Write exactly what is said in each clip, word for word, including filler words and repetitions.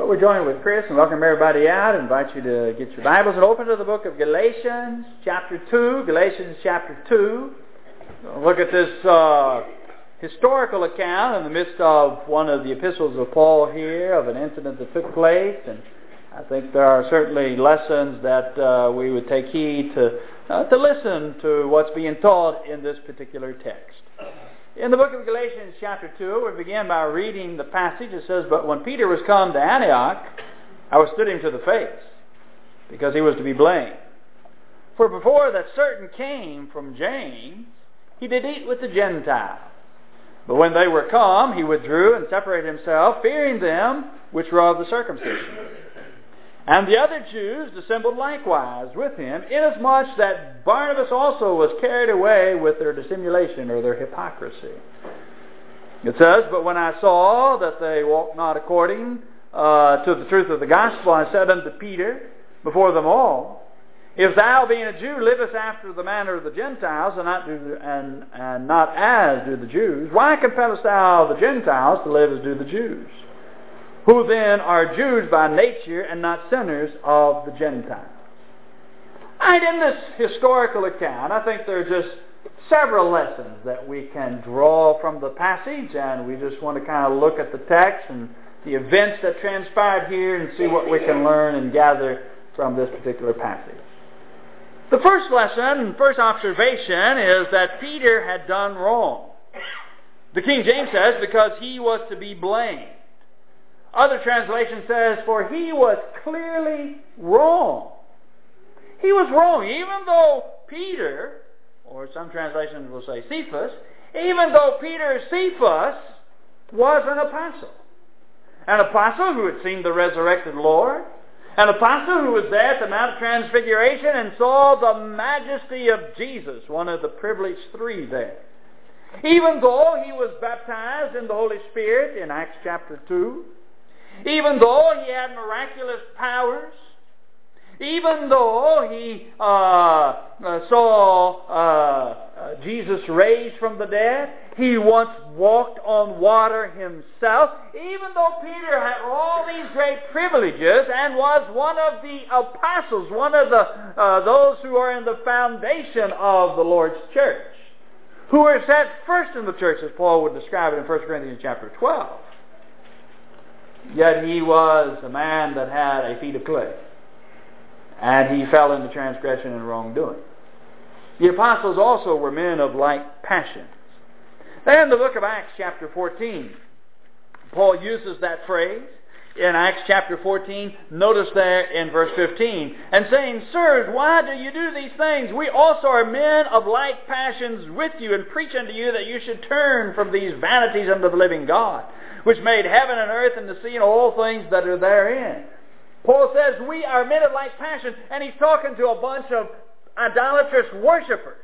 Well, we're joining with Chris and welcome everybody out. I invite you to get your Bibles and open to the book of Galatians, chapter two. Galatians, chapter two. We'll look at this uh, historical account in the midst of one of the epistles of Paul here of an incident that took place. And I think there are certainly lessons that uh, we would take heed to, uh, to listen to what's being taught in this particular text. In the book of Galatians chapter two, we begin by reading the passage. It says, "But when Peter was come to Antioch, I withstood him to the face, because he was to be blamed. For before that certain came from James, he did eat with the Gentiles. But when they were come, he withdrew and separated himself, fearing them which were of the circumcision. And the other Jews dissembled likewise with him, inasmuch that Barnabas also was carried away with their dissimulation," or their hypocrisy. It says, "But when I saw that they walked not according uh, to the truth of the gospel, I said unto Peter before them all, If thou, being a Jew, livest after the manner of the Gentiles, and not, do, and, and not as do the Jews, why compellest thou the Gentiles to live as do the Jews? Who then are Jews by nature and not sinners of the Gentiles?" And in this historical account, I think there are just several lessons that we can draw from the passage, and we just want to kind of look at the text and the events that transpired here and see what we can learn and gather from this particular passage. The first lesson, first observation, is that Peter had done wrong. The King James says, because he was to be blamed. Other translation says, for he was clearly wrong. He was wrong, even though Peter, or some translations will say Cephas, even though Peter Cephas was an apostle. An apostle who had seen the resurrected Lord. An apostle who was there at the Mount of Transfiguration and saw the majesty of Jesus, one of the privileged three there. Even though he was baptized in the Holy Spirit in Acts chapter two, even though he had miraculous powers, even though he uh, uh, saw uh, uh, Jesus raised from the dead, he once walked on water himself, even though Peter had all these great privileges and was one of the apostles, one of the uh, those who are in the foundation of the Lord's church, who were set first in the church, as Paul would describe it in First Corinthians chapter twelve. Yet he was a man that had a feet of clay, and he fell into transgression and wrongdoing. The apostles also were men of like passions. Then in the book of Acts chapter fourteen, Paul uses that phrase in Acts chapter fourteen. Notice there in verse fifteen, and saying, Sirs, why do you do these things? We also are men of like passions with you, and preach unto you that you should turn from these vanities unto the living God, which made heaven and earth and the sea and all things that are therein. Paul says we are men of like passion, and he's talking to a bunch of idolatrous worshipers.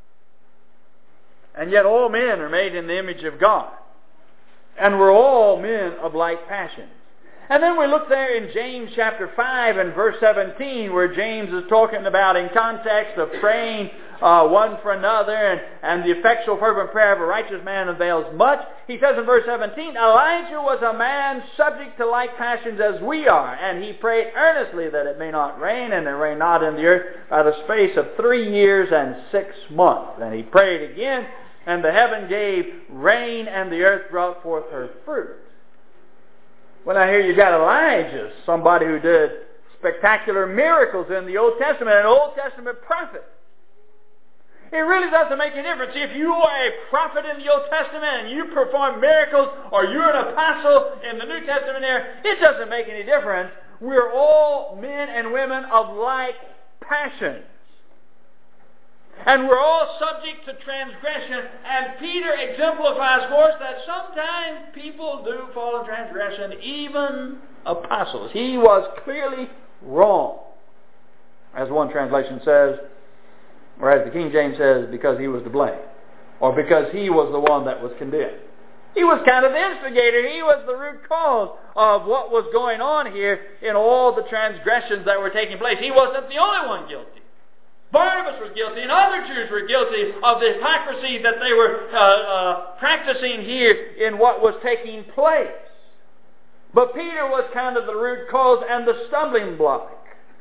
And yet all men are made in the image of God. And we're all men of like passions. And then we look there in James chapter five and verse seventeen, where James is talking about, in context of praying uh, one for another, and, and the effectual fervent prayer of a righteous man avails much. He says in verse seventeen, Elijah was a man subject to like passions as we are, and he prayed earnestly that it may not rain, and it rain not in the earth by the space of three years and six months. And he prayed again, and the heaven gave rain, and the earth brought forth her fruit. When I hear you got Elijah, somebody who did spectacular miracles in the Old Testament, an Old Testament prophet, it really doesn't make a difference if you are a prophet in the Old Testament and you perform miracles, or you're an apostle in the New Testament era. It doesn't make any difference. We're all men and women of like passions. And we're all subject to transgression. And Peter exemplifies for us that sometimes people do fall in transgression, even apostles. He was clearly wrong, as one translation says, or as the King James says, because he was to blame, or because he was the one that was condemned. He was kind of the instigator. He was the root cause of what was going on here in all the transgressions that were taking place. He wasn't the only one guilty. Barnabas was guilty, and other Jews were guilty of the hypocrisy that they were uh, uh, practicing here in what was taking place. But Peter was kind of the root cause and the stumbling block.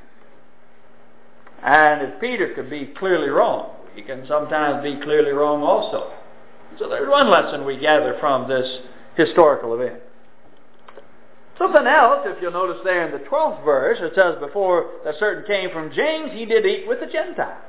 And if Peter could be clearly wrong, he can sometimes be clearly wrong also. So there's one lesson we gather from this historical event. Something else, if you'll notice there in the twelfth verse, it says, before a certain came from James, he did eat with the Gentiles.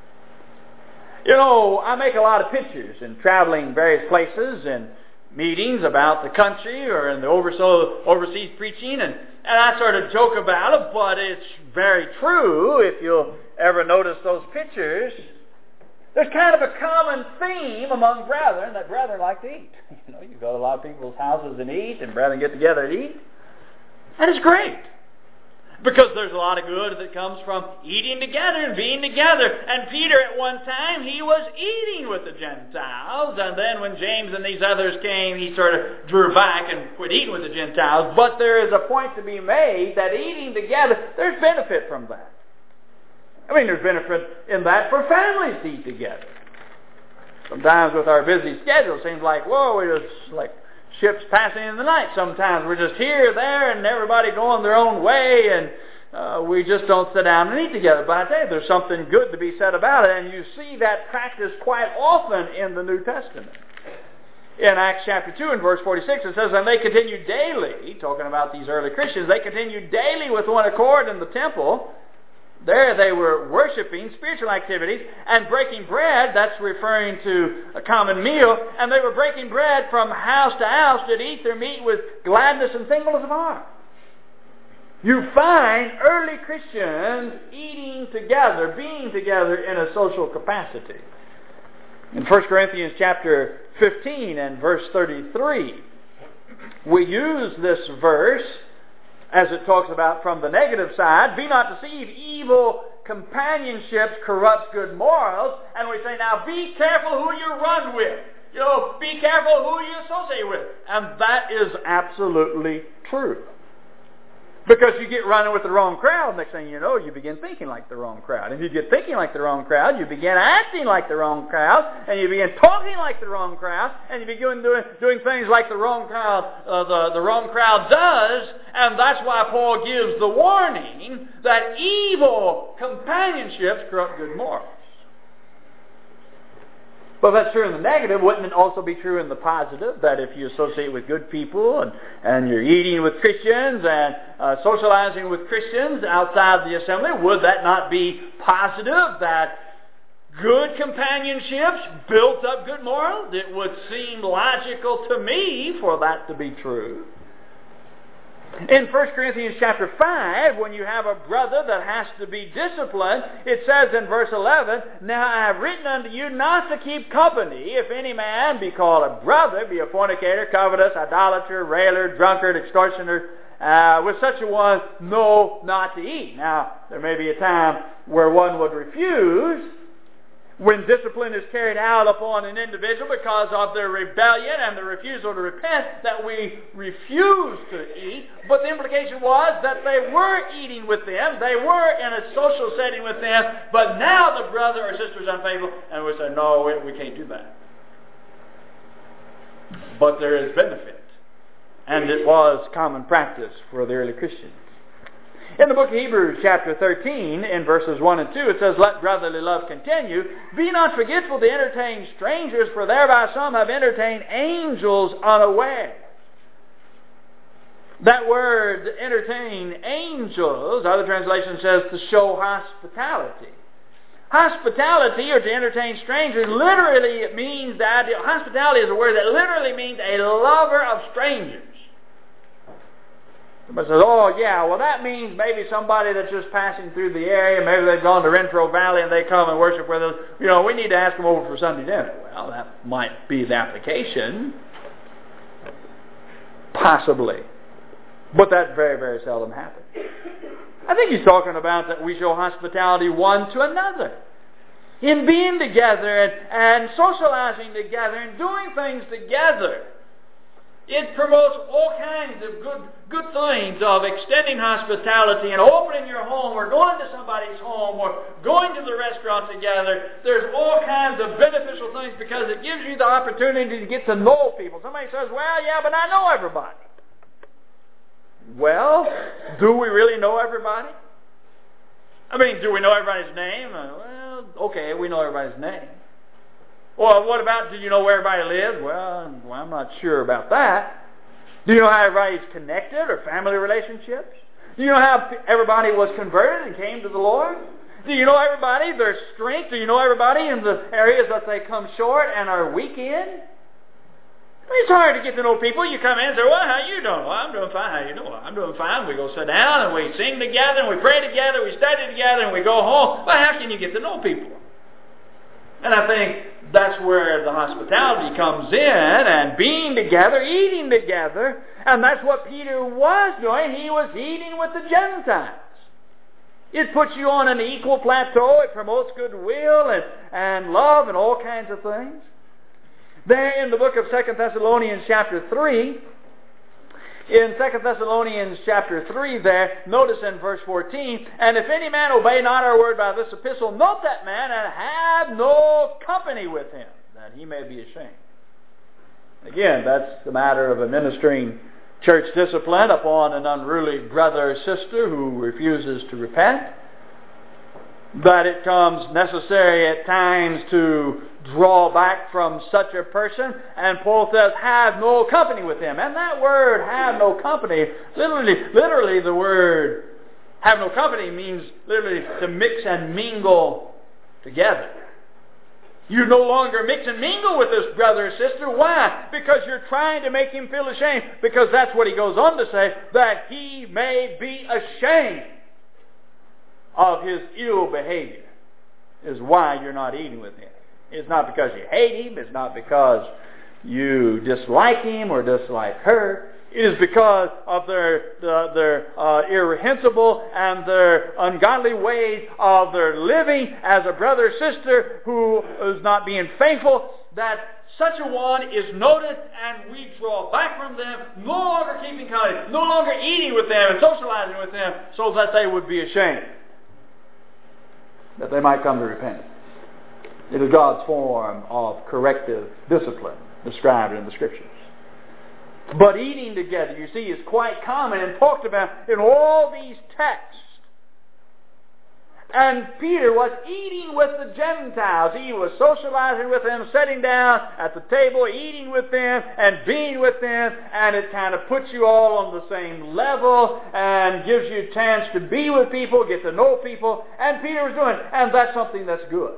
You know, I make a lot of pictures in traveling various places and meetings about the country or in the overseas preaching, and, and I sort of joke about it, but it's very true if you'll ever notice those pictures. There's kind of a common theme among brethren that brethren like to eat. You know, you go to a lot of people's houses and eat, and brethren get together and eat. And it's great. Because there's a lot of good that comes from eating together and being together. And Peter at one time, he was eating with the Gentiles. And then when James and these others came, he sort of drew back and quit eating with the Gentiles. But there is a point to be made that eating together, there's benefit from that. I mean, there's benefit in that for families to eat together. Sometimes with our busy schedule, it seems like, whoa, we're just like ships passing in the night. Sometimes we're just here, there, and everybody going their own way, and uh, we just don't sit down and eat together. But I tell you, there's something good to be said about it, and you see that practice quite often in the New Testament. In Acts chapter two and verse forty-six, it says, and they continued daily, talking about these early Christians, they continued daily with one accord in the temple. There they were worshiping, spiritual activities, and breaking bread. That's referring to a common meal. And they were breaking bread from house to house to eat their meat with gladness and singleness of heart. You find early Christians eating together, being together in a social capacity. In First Corinthians chapter fifteen and verse thirty-three, we use this verse as it talks about from the negative side. Be not deceived, evil companionship corrupts good morals. And we say, now be careful who you run with. You know, be careful who you associate with. And that is absolutely true. Because you get running with the wrong crowd, next thing you know, you begin thinking like the wrong crowd. And if you get thinking like the wrong crowd, you begin acting like the wrong crowd, and you begin talking like the wrong crowd, and you begin doing, doing things like the wrong crowd, uh, the, the wrong crowd does. And that's why Paul gives the warning that evil companionships corrupt good morals. But if that's true in the negative, wouldn't it also be true in the positive? That if you associate with good people and, and you're eating with Christians and uh, socializing with Christians outside the assembly, would that not be positive? That good companionships built up good morals? It would seem logical to me for that to be true. In First Corinthians chapter five, when you have a brother that has to be disciplined, it says in verse eleven, now I have written unto you not to keep company, if any man be called a brother, be a fornicator, covetous, idolater, railer, drunkard, extortioner, uh, with such a one, no, not to eat. Now, there may be a time where one would refuse when discipline is carried out upon an individual because of their rebellion and the refusal to repent, that we refuse to eat. But the implication was that they were eating with them, they were in a social setting with them, but now the brother or sister is unfaithful, and we say, no, we, we can't do that. But there is benefit, and it was common practice for the early Christians. In the book of Hebrews chapter thirteen, in verses one and two, it says, let brotherly love continue. Be not forgetful to entertain strangers, for thereby some have entertained angels unaware. That word, entertain angels, other translation says to show hospitality. Hospitality, or to entertain strangers, literally it means that, hospitality is a word that literally means a lover of strangers. Somebody says, oh yeah, well that means maybe somebody that's just passing through the area, maybe they've gone to Renfro Valley and they come and worship with us. You know, we need to ask them over for Sunday dinner. Well, that might be the application. Possibly. But that very, very seldom happens. I think he's talking about that we show hospitality one to another. In being together and, and socializing together and doing things together. It promotes all kinds of good good things of extending hospitality and opening your home or going to somebody's home or going to the restaurant together. There's all kinds of beneficial things because it gives you the opportunity to get to know people. Somebody says, well, yeah, but I know everybody. Well, do we really know everybody? I mean, do we know everybody's name? Uh, well, okay, we know everybody's name. Well, what about, do you know where everybody lives? Well, well, I'm not sure about that. Do you know how everybody's connected or family relationships? Do you know how everybody was converted and came to the Lord? Do you know everybody, their strength? Do you know everybody in the areas that they come short and are weak in? It's hard to get to know people. You come in and say, well, how you doing? Well, I'm doing fine. How you doing? I'm doing fine. We go sit down and we sing together and we pray together, we study together and we go home. Well, how can you get to know people? And I think that's where the hospitality comes in, and being together, eating together. And that's what Peter was doing. He was eating with the Gentiles. It puts you on an equal plateau. It promotes goodwill and, and love and all kinds of things. There in the book of Second Thessalonians chapter three, in Second Thessalonians chapter three there, notice in verse fourteen, and if any man obey not our word by this epistle, note that man and have no company with him, that he may be ashamed. Again, that's the matter of administering church discipline upon an unruly brother or sister who refuses to repent. That it comes necessary at times to draw back from such a person. And Paul says, have no company with him. And that word, have no company, literally, literally the word have no company means literally to mix and mingle together. You no longer mix and mingle with this brother or sister. Why? Because you're trying to make him feel ashamed. Because that's what he goes on to say, that he may be ashamed of his ill behavior, is why you're not eating with him. It's not because you hate him. It's not because you dislike him or dislike her. It is because of their the, their uh, irreprehensible and their ungodly ways of their living as a brother or sister who is not being faithful, that such a one is noted, and we draw back from them, no longer keeping company, no longer eating with them and socializing with them, so that they would be ashamed, that they might come to repentance. It is God's form of corrective discipline described in the Scriptures. But eating together, you see, is quite common and talked about in all these texts. And Peter was eating with the Gentiles. He was socializing with them, sitting down at the table, eating with them, and being with them. And it kind of puts you all on the same level and gives you a chance to be with people, get to know people. And Peter was doing it. And that's something that's good.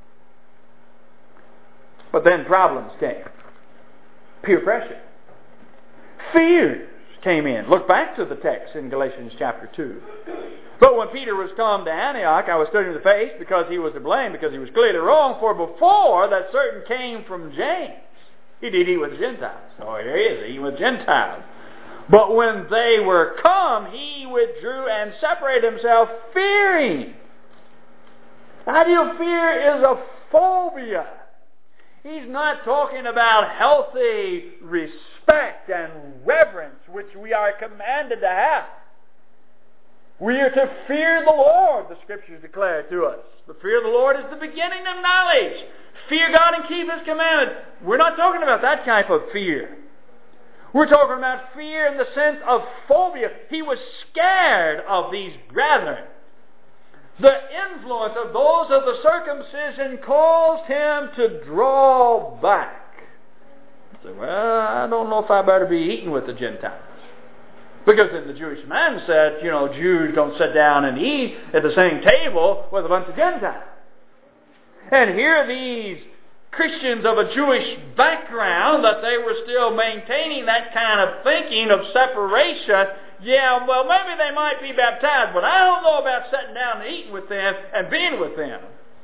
But then problems came. Peer pressure. Fears came in. Look back to the text in Galatians chapter two. But when Peter was come to Antioch, I was stood in the face because he was to blame, because he was clearly wrong. For before that certain came from James, he did eat with the Gentiles. Oh, here he is, eating with Gentiles. But when they were come, he withdrew and separated himself, fearing. The idea of fear is a phobia. He's not talking about healthy respect and reverence, which we are commanded to have. We are to fear the Lord, the Scriptures declare to us. The fear of the Lord is the beginning of knowledge. Fear God and keep His commandments. We're not talking about that type of fear. We're talking about fear in the sense of phobia. He was scared of these brethren. The influence of those of the circumcision caused him to draw back. He said, well, I don't know if I better be eating with the Gentiles. Because then the Jewish man said, you know, Jews don't sit down and eat at the same table with a bunch of Gentiles. And here these Christians of a Jewish background, that they were still maintaining that kind of thinking of separation. Yeah, well, maybe they might be baptized, but I don't know about sitting down and eating with them and being with them.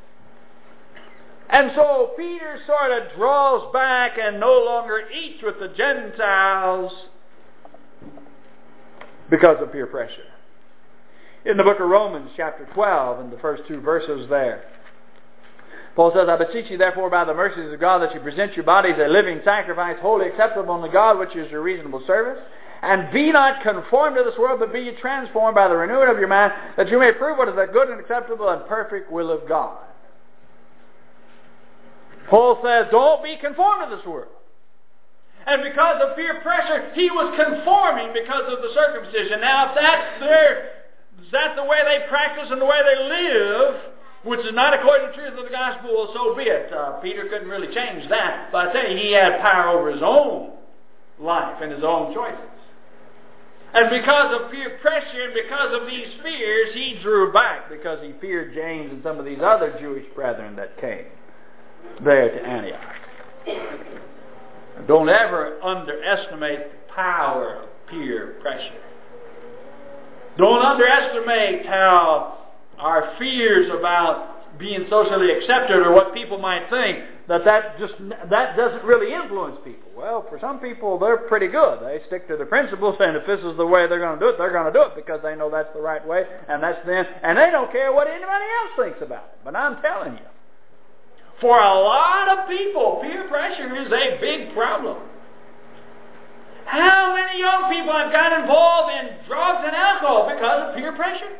And so Peter sort of draws back and no longer eats with the Gentiles because of peer pressure. In the book of Romans, chapter twelve, in the first two verses there, Paul says, I beseech you therefore by the mercies of God that you present your bodies a living sacrifice, wholly acceptable unto God, which is your reasonable service. And be not conformed to this world, but be ye transformed by the renewing of your mind, that you may prove what is that good and acceptable and perfect will of God. Paul says, don't be conformed to this world. And because of peer pressure, he was conforming because of the circumcision. Now, if that's their, is that the way they practice and the way they live, which is not according to the truth of the gospel, well, so be it. Uh, Peter couldn't really change that. But I tell you, he had power over his own life and his own choices. And because of peer pressure and because of these fears, he drew back because he feared James and some of these other Jewish brethren that came there to Antioch. Don't ever underestimate the power of peer pressure. Don't underestimate how our fears about being socially accepted or what people might think, that that just that doesn't really influence people. Well, for some people, they're pretty good. They stick to the principles, and if this is the way they're going to do it, they're going to do it because they know that's the right way, and that's them, and they don't care what anybody else thinks about it. But I'm telling you, for a lot of people, peer pressure is a big problem. How many young people have got involved in drugs and alcohol because of peer pressure?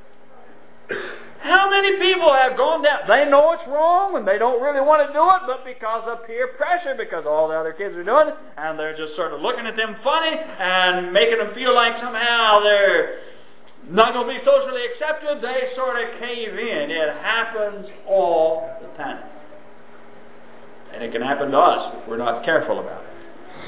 How many people have gone down? They know it's wrong and they don't really want to do it, but because of peer pressure, because all the other kids are doing it, and they're just sort of looking at them funny and making them feel like somehow they're not going to be socially accepted, they sort of cave in. It happens all the time. And it can happen to us if we're not careful about it.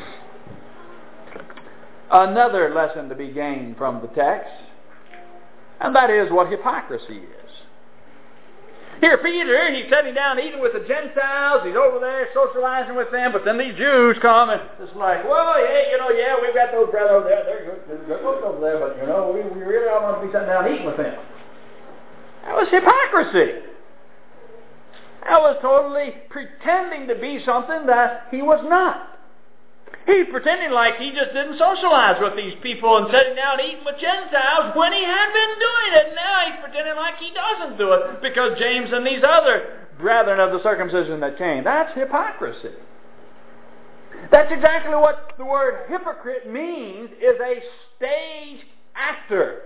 Another lesson to be gained from the text, and that is what hypocrisy is. Here, Peter, he's sitting down eating with the Gentiles. He's over there socializing with them. But then these Jews come and it's like, well, hey, you know, yeah, we've got those brothers over there. They're good. They're good over there. But, you know, we, we really don't want to be sitting down eating with them. That was hypocrisy. That was totally pretending to be something that he was not. He's pretending like he just didn't socialize with these people and sitting down eating with Gentiles when he had been doing it. Now he's pretending like he doesn't do it because James and these other brethren of the circumcision that came. That's hypocrisy. That's exactly what the word hypocrite means, is a stage actor.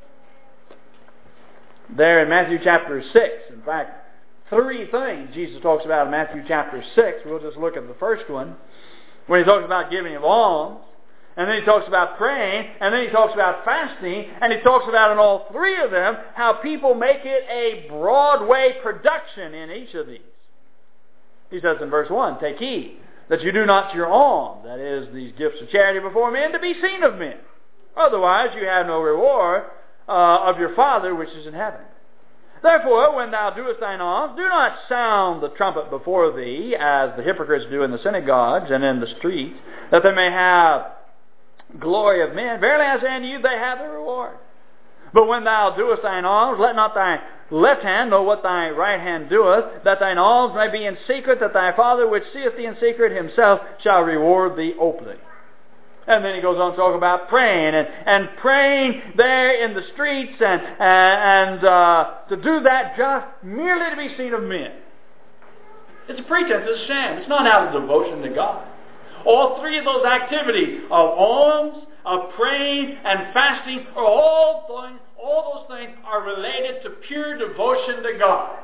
There in Matthew chapter six, in fact, three things Jesus talks about in Matthew chapter six. We'll just look at the first one, when he talks about giving of alms, and then he talks about praying, and then he talks about fasting, and he talks about in all three of them how people make it a Broadway production in each of these. He says in verse one, take heed that you do not your alms, that is, these gifts of charity before men, to be seen of men. Otherwise you have no reward uh, of your Father which is in heaven. Therefore, when thou doest thine alms, do not sound the trumpet before thee, as the hypocrites do in the synagogues and in the streets, that they may have glory of men. Verily I say unto you, they have the reward. But when thou doest thine alms, let not thy left hand know what thy right hand doeth, that thine alms may be in secret, that thy Father which seeth thee in secret himself shall reward thee openly. And then he goes on to talk about praying, and, and praying there in the streets, and, and uh, to do that just merely to be seen of men. It's a pretense, it's a sham. It's not out of devotion to God. All three of those activities of alms, of praying, and fasting, are all things, all those things are related to pure devotion to God.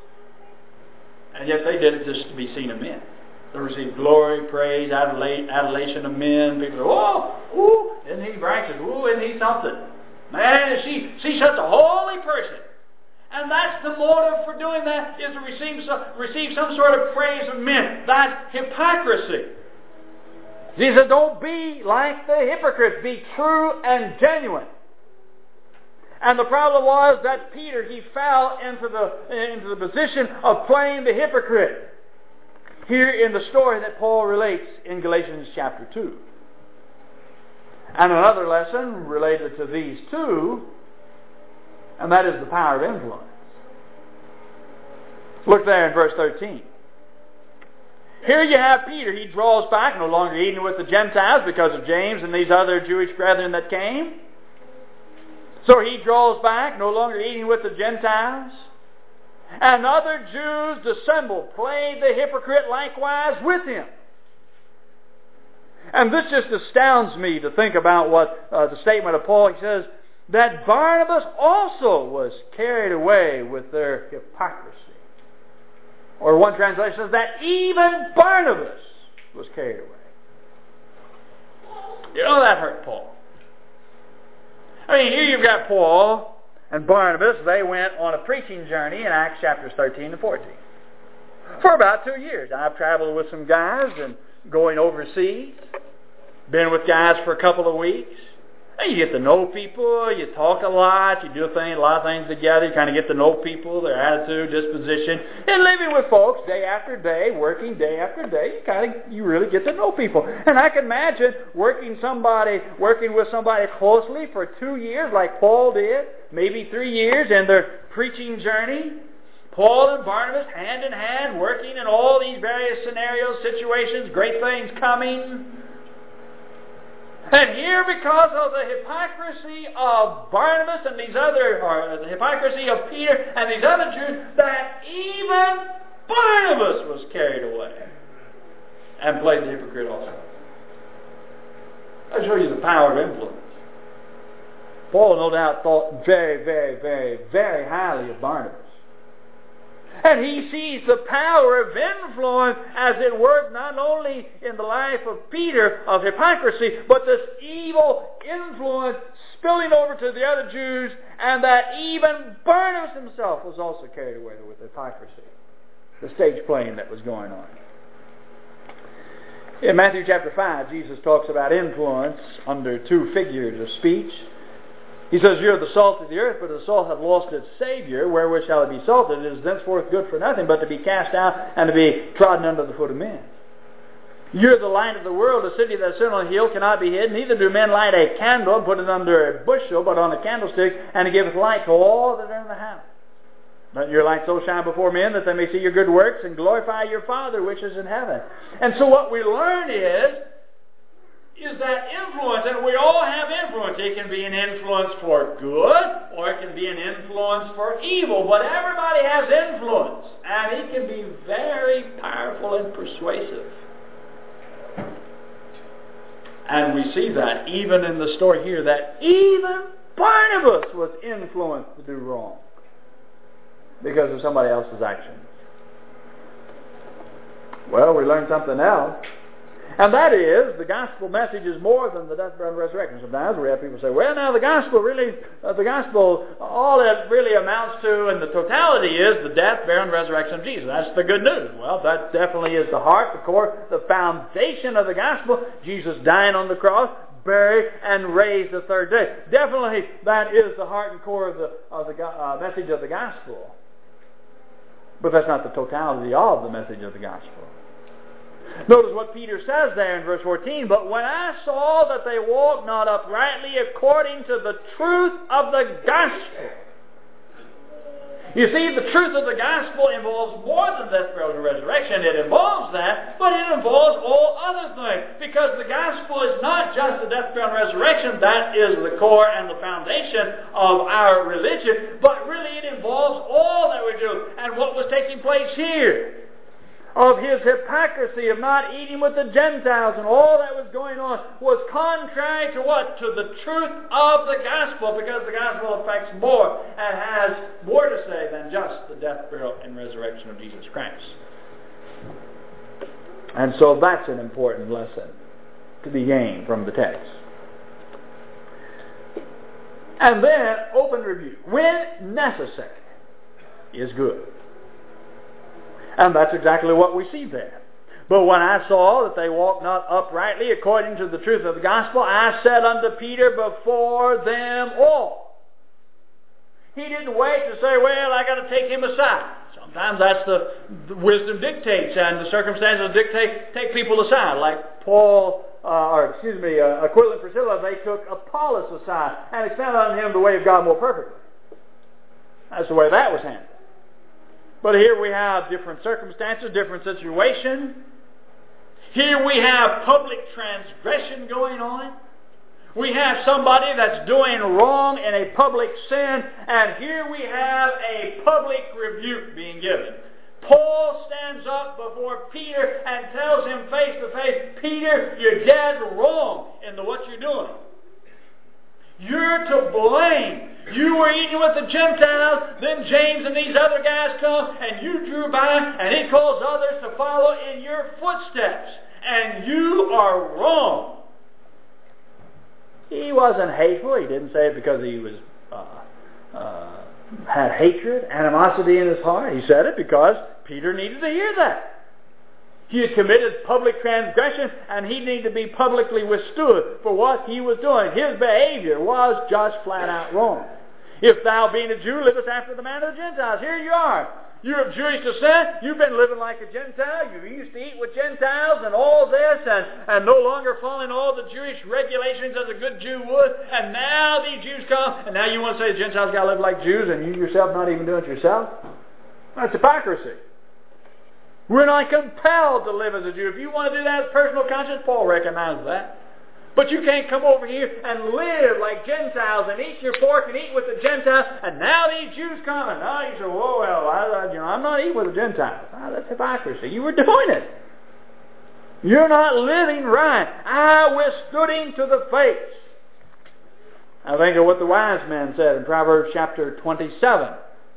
And yet they did it just to be seen of men. They receive glory, praise, adulation of men. People go, oh, ooh, isn't he righteous? Ooh, isn't he something? Man, is she, she's such a holy person. And that's the motive for doing that, is to receive some, receive some sort of praise of men. That's hypocrisy. Jesus said, don't be like the hypocrites. Be true and genuine. And the problem was that Peter, he fell into the, into the position of playing the hypocrite. Here in the story that Paul relates in Galatians chapter two. And another lesson related to these two, and that is the power of influence. Look there in verse thirteen. Here you have Peter. He draws back, no longer eating with the Gentiles because of James and these other Jewish brethren that came. So he draws back, no longer eating with the Gentiles. And other Jews dissembled, played the hypocrite likewise with him. And this just astounds me to think about what uh, the statement of Paul. He says that Barnabas also was carried away with their hypocrisy. Or one translation says that even Barnabas was carried away. You know, that hurt Paul. I mean, here you've got Paul and Barnabas. They went on a preaching journey in Acts chapters thirteen and fourteen. For about two years. I've traveled with some guys and going overseas. Been with guys for a couple of weeks. You get to know people, you talk a lot, you do a, thing, a lot of things together, you kind of get to know people, their attitude, disposition, and living with folks day after day, working day after day, you kind of, you really get to know people. And I can imagine working somebody, working with somebody closely for two years like Paul did, maybe three years in their preaching journey. Paul and Barnabas, hand in hand, working in all these various scenarios, situations, great things coming. And here, because of the hypocrisy of Barnabas and these other, or the hypocrisy of Peter and these other Jews, that even Barnabas was carried away and played the hypocrite also. I'll show you the power of influence. Paul, no doubt, thought very, very, very, very highly of Barnabas. And he sees the power of influence as it worked not only in the life of Peter of hypocrisy, but this evil influence spilling over to the other Jews, and that even Barnabas himself was also carried away with hypocrisy. The stage playing that was going on. In Matthew chapter five, Jesus talks about influence under two figures of speech. He says, "You're the salt of the earth, but the salt hath lost its Savior. Wherewith shall it be salted? It is thenceforth good for nothing, but to be cast out and to be trodden under the foot of men. You're the light of the world. A city that is set on a hill cannot be hid. Neither do men light a candle and put it under a bushel, but on a candlestick, and it giveth light to all that are in the house. Let your light so shine before men that they may see your good works and glorify your Father which is in heaven." And so what we learn is, is that influence, and we all have influence. It can be an influence for good, or it can be an influence for evil. But everybody has influence, and it can be very powerful and persuasive. And we see that even in the story here, that even Barnabas was influenced to do wrong because of somebody else's actions. Well, we learned something else. And that is, the gospel message is more than the death, burial, and resurrection. Sometimes we have people say, well, now the gospel really, uh, the gospel, all it really amounts to in the totality is the death, burial, and resurrection of Jesus. That's the good news. Well, that definitely is the heart, the core, the foundation of the gospel. Jesus dying on the cross, buried, and raised the third day. Definitely that is the heart and core of the, of the uh, message of the gospel. But that's not the totality of the message of the gospel. Notice what Peter says there in verse fourteen. "But when I saw that they walked not uprightly according to the truth of the gospel." You see, the truth of the gospel involves more than death, burial, and resurrection. It involves that, but it involves all other things. Because the gospel is not just the death, burial, and resurrection. That is the core and the foundation of our religion. But really it involves all that we do. And what was taking place here, of his hypocrisy of not eating with the Gentiles and all that was going on, was contrary to what? To the truth of the gospel, because the gospel affects more and has more to say than just the death, burial, and resurrection of Jesus Christ. And so that's an important lesson to be gained from the text. And then, open rebuke, when necessary, is good. And that's exactly what we see there. "But when I saw that they walked not uprightly according to the truth of the gospel, I said unto Peter before them all." He didn't wait to say, well, I got to take him aside. Sometimes that's the, the wisdom dictates, and the circumstances dictate, take people aside. Like Paul, uh, or excuse me, uh, Aquila and Priscilla, they took Apollos aside and expounded on him the way of God more perfectly. That's the way that was handled. But here we have different circumstances, different situations. Here we have public transgression going on. We have somebody that's doing wrong in a public sin, and here we have a public rebuke being given. Paul stands up before Peter and tells him face to face, "Peter, you're dead wrong in the what you're doing. You're to blame. You were eating with the Gentiles, then James and these other guys come, and you drew by, and he calls others to follow in your footsteps. And you are wrong. He wasn't hateful. He didn't say it because he was uh, uh, had hatred, animosity in his heart. He said it because Peter needed to hear that. He had committed public transgression, and he needed to be publicly withstood for what he was doing. His behavior was just flat out wrong. If thou, being a Jew, livest after the manner of the Gentiles, here you are. You're of Jewish descent. You've been living like a Gentile. You used to eat with Gentiles and all this, and, and no longer following all the Jewish regulations as a good Jew would. And now these Jews come, and now you want to say the Gentiles got to live like Jews, and you yourself not even doing it yourself? That's hypocrisy. We're not compelled to live as a Jew. If you want to do that as personal conscience, Paul recognizes that. But you can't come over here and live like Gentiles and eat your pork and eat with the Gentiles, and now these Jews come, and now you say, whoa, well, I, I, you know, I'm not eating with the Gentiles. Oh, that's hypocrisy. You were doing it. You're not living right. I withstood him to the face. I think of what the wise man said in Proverbs chapter twenty-seven.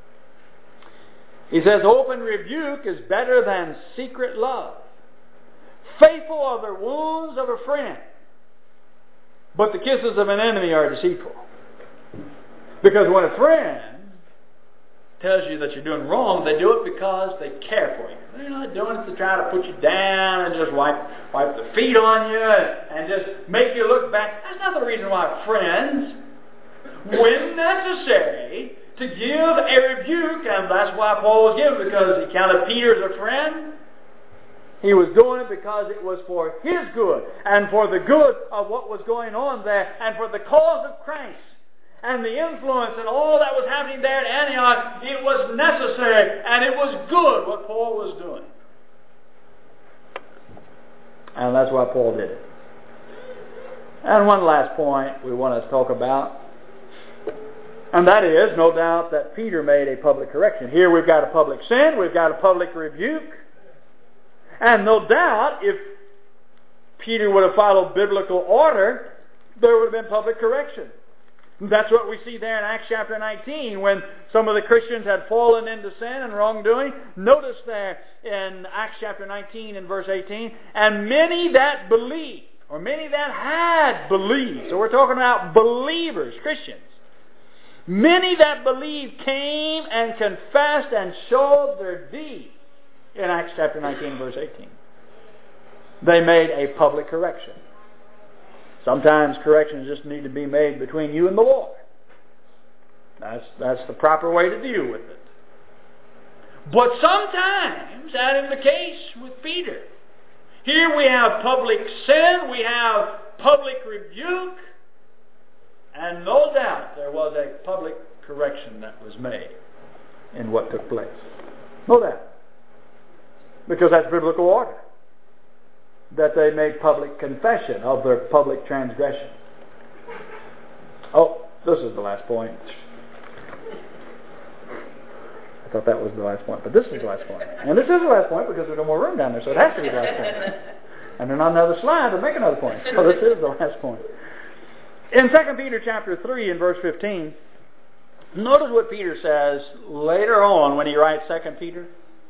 He says, open rebuke is better than secret love. Faithful are the wounds of a friend, but the kisses of an enemy are deceitful. Because when a friend tells you that you're doing wrong, they do it because they care for you. They're not doing it to try to put you down and just wipe, wipe the feet on you and, and just make you look back. That's not the reason why friends, when necessary, to give a rebuke, and that's why Paul was given, because he counted Peter as a friend. He was doing it because it was for his good, and for the good of what was going on there, and for the cause of Christ, and the influence and all that was happening there at Antioch. It was necessary, and it was good what Paul was doing. And that's why Paul did it. And one last point we want to talk about, and that is, no doubt, that Peter made a public correction. Here we've got a public sin, we've got a public rebuke, and no doubt, if Peter would have followed biblical order, there would have been public correction. That's what we see there in Acts chapter nineteen, when some of the Christians had fallen into sin and wrongdoing. Notice there in Acts chapter nineteen and verse eighteen, and many that believed, or many that had believed, so we're talking about believers, Christians. Many that believed came and confessed and showed their deeds. In Acts chapter nineteen, verse eighteen. They made a public correction. Sometimes corrections just need to be made between you and the Lord. That's, that's the proper way to deal with it. But sometimes, that is the case with Peter. Here we have public sin, we have public rebuke, and no doubt there was a public correction that was made in what took place. No doubt. Because that's biblical order. That they made public confession of their public transgression. Oh, this is the last point. I thought that was the last point, but this is the last point. And this is the last point because there's no more room down there, so it has to be the last point. And there's not another slide to make another point. So this is the last point. In Second Peter chapter three and verse fifteen, notice what Peter says later on when he writes Second Peter.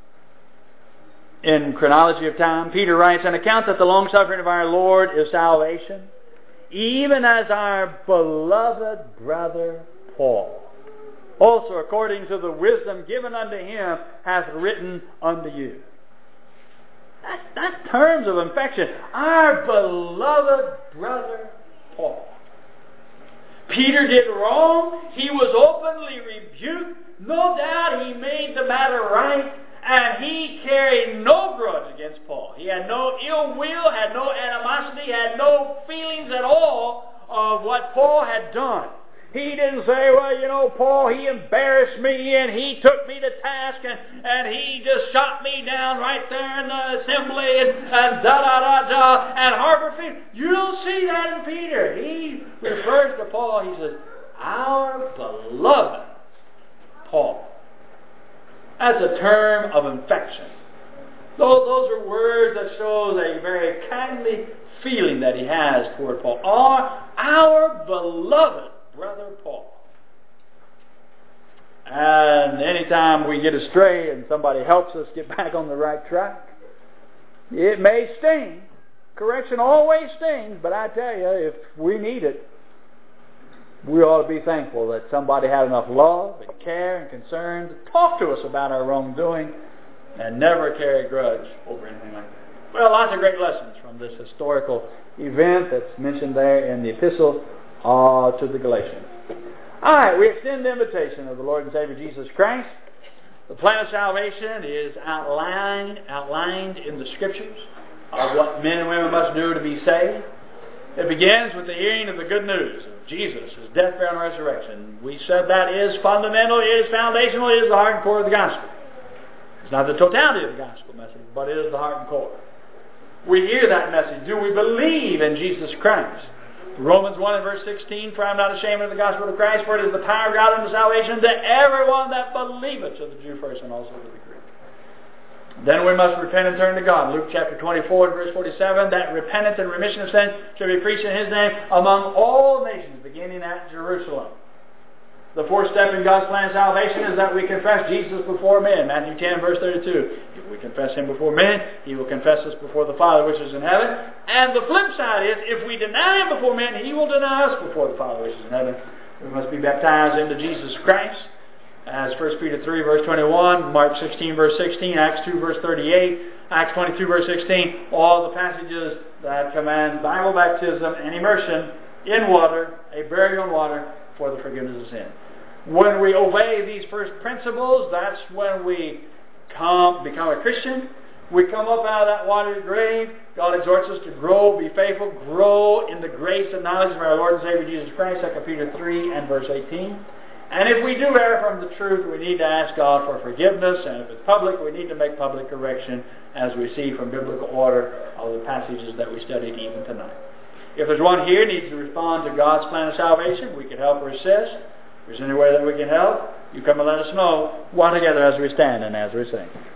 In chronology of time, Peter writes, an account that the long-suffering of our Lord is salvation, even as our beloved brother Paul also according to the wisdom given unto him hath written unto you. That's, that's terms of affection. Our beloved brother Paul. Peter did wrong. He was openly rebuked. No doubt he made the matter right. And he carried no grudge against Paul. He had no ill will, had no animosity, had no feelings at all of what Paul had done. He didn't say, well, you know, Paul, he embarrassed me and he took me to task and, and he just shot me down right there in the assembly and, and da-da-da-da and Harbor Field. You don't see that in Peter. He refers to Paul, he says, our beloved Paul. That's a term of affection. Those, those are words that shows a very kindly feeling that he has toward Paul. Our, our beloved brother Paul. And anytime we get astray and somebody helps us get back on the right track, it may sting. Correction always stings, but I tell you, if we need it, we ought to be thankful that somebody had enough love and care and concern to talk to us about our wrongdoing and never carry a grudge over anything like that. Well, lots of great lessons from this historical event that's mentioned there in the epistle uh, to the Galatians. All right, we extend the invitation of the Lord and Savior Jesus Christ. The plan of salvation is outlined, outlined in the Scriptures of what men and women must do to be saved. It begins with the hearing of the good news of Jesus, His death, burial, and resurrection. We said that is fundamental, it is foundational, it is the heart and core of the gospel. It's not the totality of the gospel message, but it is the heart and core. We hear that message. Do we believe in Jesus Christ? Romans one and verse sixteen, for I am not ashamed of the gospel of Christ, for it is the power of God unto salvation to everyone that believeth, to the Jew first and also to the Greek. Then we must repent and turn to God. Luke chapter twenty-four and verse forty-seven, that repentance and remission of sin should be preached in His name among all nations, beginning at Jerusalem. The fourth step in God's plan of salvation is that we confess Jesus before men. Matthew ten, verse thirty-two. If we confess Him before men, He will confess us before the Father which is in heaven. And the flip side is, if we deny Him before men, He will deny us before the Father which is in heaven. We must be baptized into Jesus Christ. As First Peter three, verse twenty-one, Mark sixteen, verse sixteen, Acts two, verse thirty-eight, Acts twenty-two, verse sixteen, all the passages that command Bible baptism and immersion in water, a burial in water, for the forgiveness of sin. When we obey these first principles, that's when we come, become a Christian. We come up out of that watery grave. God exhorts us to grow, be faithful, grow in the grace and knowledge of our Lord and Savior Jesus Christ, Second Peter three and verse eighteen. And if we do err from the truth, we need to ask God for forgiveness. And if it's public, we need to make public correction, as we see from biblical order of the passages that we studied even tonight. If there's one here who needs to respond to God's plan of salvation, we can help or assist. If there's any way that we can help, you come and let us know. One together as we stand and as we sing.